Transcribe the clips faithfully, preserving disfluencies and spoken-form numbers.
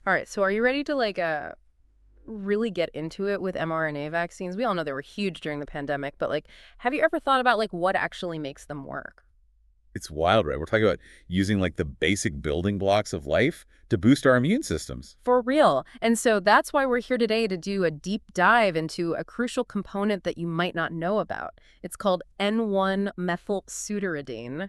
All right, so are you ready to like uh really get into it with mRNA vaccines? We all know they were huge during the pandemic, but like have you ever thought about like what actually makes them work? It's wild, right? We're talking about using like the basic building blocks of life to boost our immune systems. For real. And so that's why we're here today to do a deep dive into a crucial component that you might not know about. It's called N one methylpseudoridine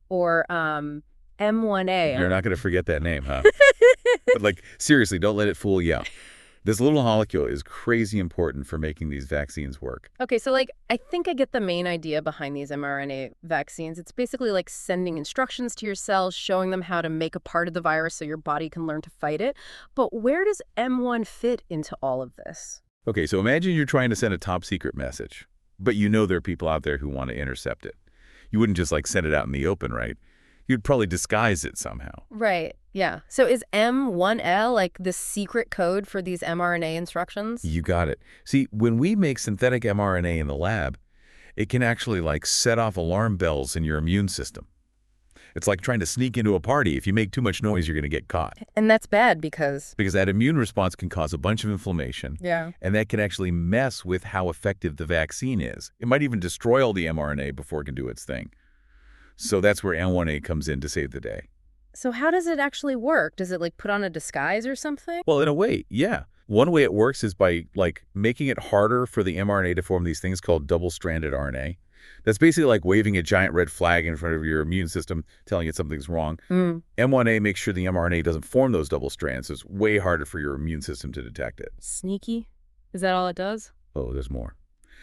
or um M one A. You're not going to forget that name, huh? But like, seriously, don't let it fool you. This little molecule is crazy important for making these vaccines work. Okay, so like I think I get the main idea behind these mRNA vaccines. It's basically like sending instructions to your cells, showing them how to make a part of the virus so your body can learn to fight it. But where does M one fit into all of this? Okay, so imagine you're trying to send a top secret message, but you know there are people out there who want to intercept it. You wouldn't just like send it out in the open, right? You'd probably disguise it somehow. Right. Yeah. So is M one L like the secret code for these mRNA instructions? You got it. See, when we make synthetic mRNA in the lab, it can actually like set off alarm bells in your immune system. It's like trying to sneak into a party. If you make too much noise, you're going to get caught. And that's bad because Because that immune response can cause a bunch of inflammation, yeah. and that can actually mess with how effective the vaccine is. It might even destroy all the mRNA before it can do its thing. So that's where M one A comes in to save the day. So how does it actually work? Does it like put on a disguise or something? Well, in a way, yeah. One way it works is by like making it harder for the mRNA to form these things called double-stranded R N A. That's basically like waving a giant red flag in front of your immune system telling it something's wrong. Mm. M one A makes sure the mRNA doesn't form those double strands, so it's way harder for your immune system to detect it. Sneaky? Is that all it does? Oh, there's more.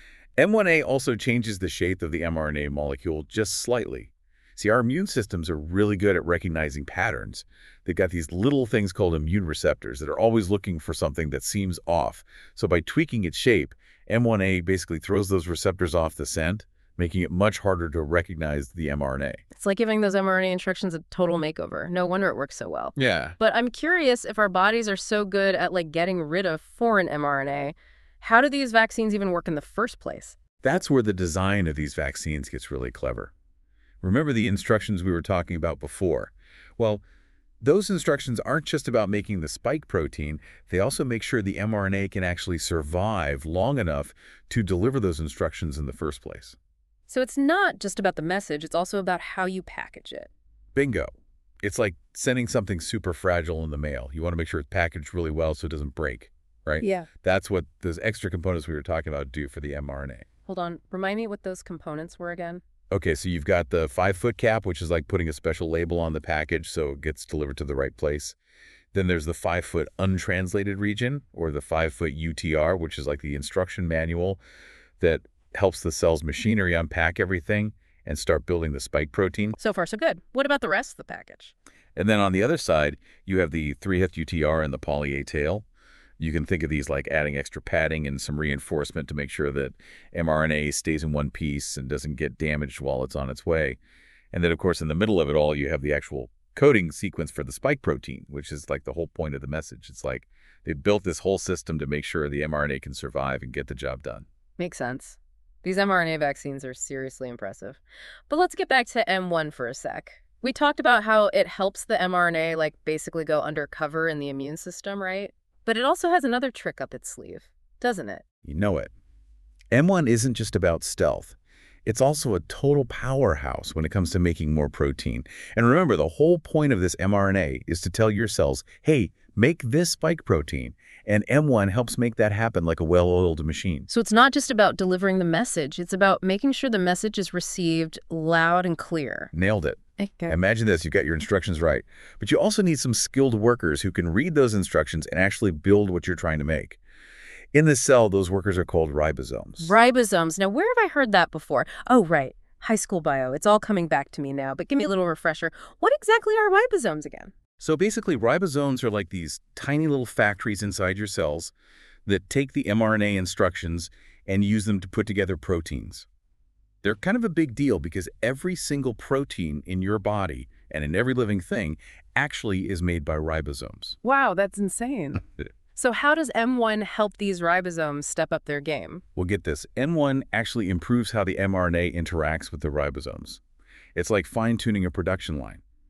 M one A also changes the shape of the mRNA molecule just slightly. See, our immune systems are really good at recognizing patterns. They've got these little things called immune receptors that are always looking for something that seems off. So by tweaking its shape, M one A basically throws those receptors off the scent, making it much harder to recognize the mRNA. It's like giving those mRNA instructions a total makeover. No wonder it works so well. Yeah. But I'm curious, if our bodies are so good at like getting rid of foreign mRNA, how do these vaccines even work in the first place? That's where the design of these vaccines gets really clever. Remember the instructions we were talking about before? Well, those instructions aren't just about making the spike protein, they also make sure the mRNA can actually survive long enough to deliver those instructions in the first place. So it's not just about the message, it's also about how you package it. Bingo. It's like sending something super fragile in the mail. You want to make sure it's packaged really well so it doesn't break, right? Yeah. That's what those extra components we were talking about do for the mRNA. Hold on, remind me what those components were again? Okay, so you've got the five-foot cap, which is like putting a special label on the package so it gets delivered to the right place. Then there's the five-foot untranslated region, or the five-foot U T R, which is like the instruction manual that helps the cell's machinery unpack everything and start building the spike protein. So far, so good. What about the rest of the package? And then on the other side, you have the three-heft U T R and the poly A tail. You can think of these like adding extra padding and some reinforcement to make sure that mRNA stays in one piece and doesn't get damaged while it's on its way. And then, of course, in the middle of it all, you have the actual coding sequence for the spike protein, which is like the whole point of the message. It's like they've built this whole system to make sure the mRNA can survive and get the job done. Makes sense. These mRNA vaccines are seriously impressive. But let's get back to M one for a sec. We talked about how it helps the mRNA like basically go undercover in the immune system, right? But it also has another trick up its sleeve, doesn't it? You know it. M one isn't just about stealth. It's also a total powerhouse when it comes to making more protein. And remember, the whole point of this mRNA is to tell your cells, hey, make this spike protein. And M one helps make that happen like a well-oiled machine. So it's not just about delivering the message. It's about making sure the message is received loud and clear. Nailed it. Okay. Imagine this, you got your instructions right. But you also need some skilled workers who can read those instructions and actually build what you're trying to make. In the cell, those workers are called ribosomes. Ribosomes. Now, where have I heard that before? Oh, right. High school bio. It's all coming back to me now, but give me a little refresher. What exactly are ribosomes again? So basically, ribosomes are like these tiny little factories inside your cells that take the mRNA instructions and use them to put together proteins. They're kind of a big deal because every single protein in your body and in every living thing actually is made by ribosomes. Wow, that's insane. So how does M one help these ribosomes step up their game? Well, get this. M one actually improves how the mRNA interacts with the ribosomes. It's like fine-tuning a production line.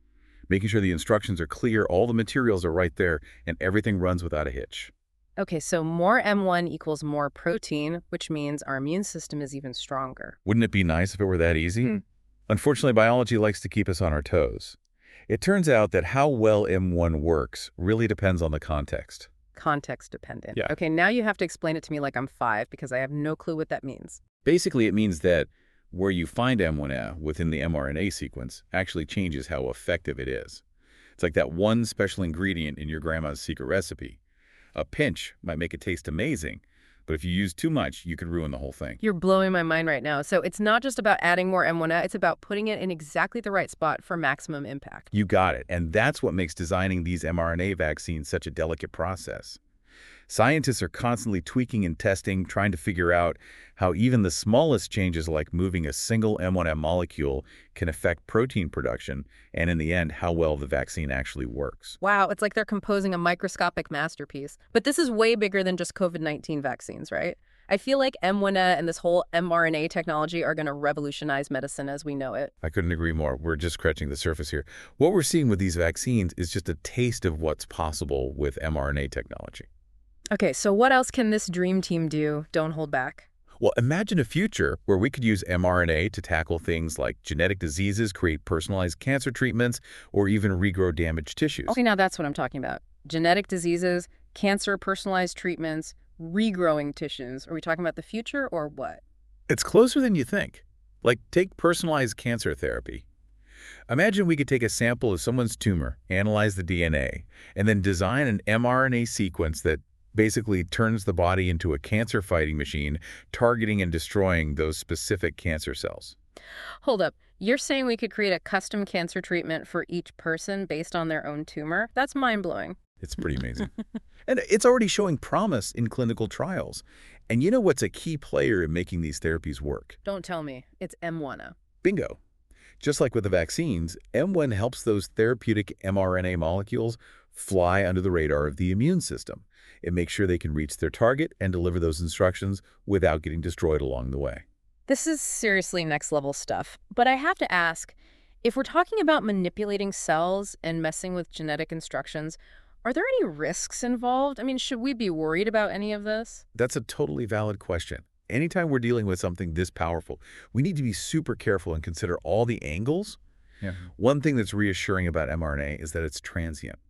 making sure the instructions are clear, all the materials are right there, and everything runs without a hitch. Okay, so more M one equals more protein, which means our immune system is even stronger. Wouldn't it be nice if it were that easy? Hmm. Unfortunately, biology likes to keep us on our toes. It turns out that how well M one works really depends on the context. Context dependent. Yeah. Okay, now you have to explain it to me like I'm five because I have no clue what that means. Basically, it means that where you find M one A within the mRNA sequence actually changes how effective it is. It's like that one special ingredient in your grandma's secret recipe. A pinch might make it taste amazing, but if you use too much, you could ruin the whole thing. You're blowing my mind right now. So it's not just about adding more M one A, it's about putting it in exactly the right spot for maximum impact. You got it, and that's what makes designing these mRNA vaccines such a delicate process. Scientists are constantly tweaking and testing, trying to figure out how even the smallest changes like moving a single M one A molecule can affect protein production, and in the end, how well the vaccine actually works. Wow, it's like they're composing a microscopic masterpiece. But this is way bigger than just COVID nineteen vaccines, right? I feel like M one A and this whole mRNA technology are going to revolutionize medicine as we know it. I couldn't agree more. We're just scratching the surface here. What we're seeing with these vaccines is just a taste of what's possible with mRNA technology. Okay, so what else can this dream team do? Don't hold back. Well, imagine a future where we could use mRNA to tackle things like genetic diseases, create personalized cancer treatments, or even regrow damaged tissues. Okay, now that's what I'm talking about. Genetic diseases, cancer, personalized treatments, regrowing tissues. Are we talking about the future or what? It's closer than you think. Like, take personalized cancer therapy. Imagine we could take a sample of someone's tumor, analyze the D N A, and then design an mRNA sequence that basically turns the body into a cancer-fighting machine, targeting and destroying those specific cancer cells. Hold up. You're saying we could create a custom cancer treatment for each person based on their own tumor? That's mind-blowing. It's pretty amazing. And it's already showing promise in clinical trials. And you know what's a key player in making these therapies work? Don't tell me. It's M one A. Bingo. Just like with the vaccines, M one helps those therapeutic mRNA molecules fly under the radar of the immune system. It makes sure they can reach their target and deliver those instructions without getting destroyed along the way. This is seriously next-level stuff. But I have to ask, if we're talking about manipulating cells and messing with genetic instructions, are there any risks involved? I mean, should we be worried about any of this? That's a totally valid question. Anytime we're dealing with something this powerful, we need to be super careful and consider all the angles. Yeah. One thing that's reassuring about mRNA is that it's transient,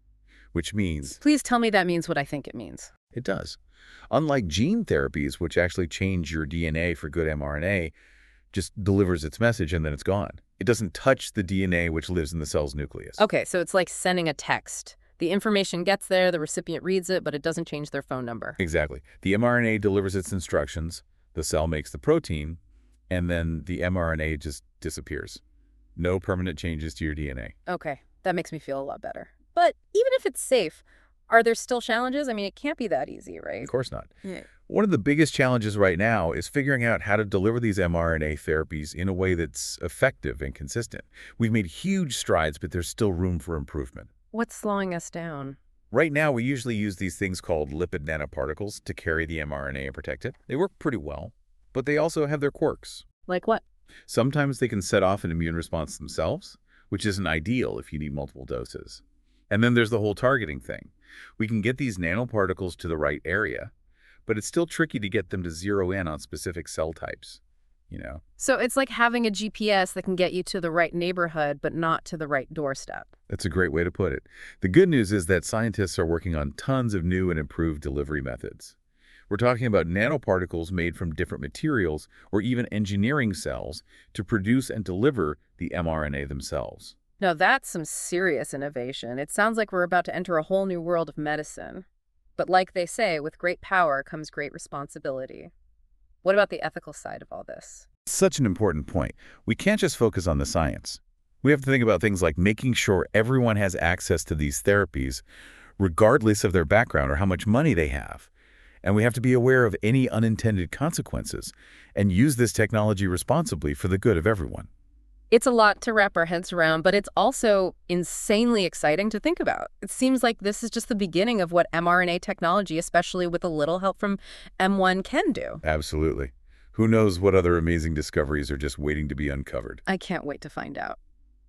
which means Please tell me that means what I think it means. it does. Unlike gene therapies, which actually change your D N A for good mRNA, just delivers its message and then it's gone. It doesn't touch the D N A which lives in the cell's nucleus. Okay, so it's like sending a text. The information gets there, the recipient reads it, but it doesn't change their phone number. Exactly. The mRNA delivers its instructions, the cell makes the protein, and then the mRNA just disappears. No permanent changes to your D N A. Okay, that makes me feel a lot better. But even if it's safe, are there still challenges? I mean, it can't be that easy, right? Of course not. Yeah. One of the biggest challenges right now is figuring out how to deliver these mRNA therapies in a way that's effective and consistent. We've made huge strides, but there's still room for improvement. What's slowing us down? Right now, we usually use these things called lipid nanoparticles to carry the mRNA and protect it. They work pretty well, but they also have their quirks. Like what? Sometimes they can set off an immune response themselves, which isn't ideal if you need multiple doses. And then there's the whole targeting thing. We can get these nanoparticles to the right area, but it's still tricky to get them to zero in on specific cell types, you know? So it's like having a G P S that can get you to the right neighborhood, but not to the right doorstep. That's a great way to put it. The good news is that scientists are working on tons of new and improved delivery methods. We're talking about nanoparticles made from different materials or even engineering cells to produce and deliver the mRNA themselves. Now that's some serious innovation. It sounds like we're about to enter a whole new world of medicine. But like they say, with great power comes great responsibility. What about the ethical side of all this? Such an important point. We can't just focus on the science. We have to think about things like making sure everyone has access to these therapies, regardless of their background or how much money they have. And we have to be aware of any unintended consequences and use this technology responsibly for the good of everyone. It's a lot to wrap our heads around, but it's also insanely exciting to think about. It seems like this is just the beginning of what mRNA technology, especially with a little help from M one, can do. Absolutely. Who knows what other amazing discoveries are just waiting to be uncovered? I can't wait to find out.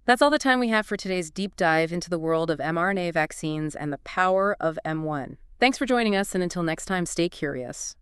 That's all the time we have for today's deep dive into the world of mRNA vaccines and the power of M one. Thanks for joining us, and until next time, stay curious.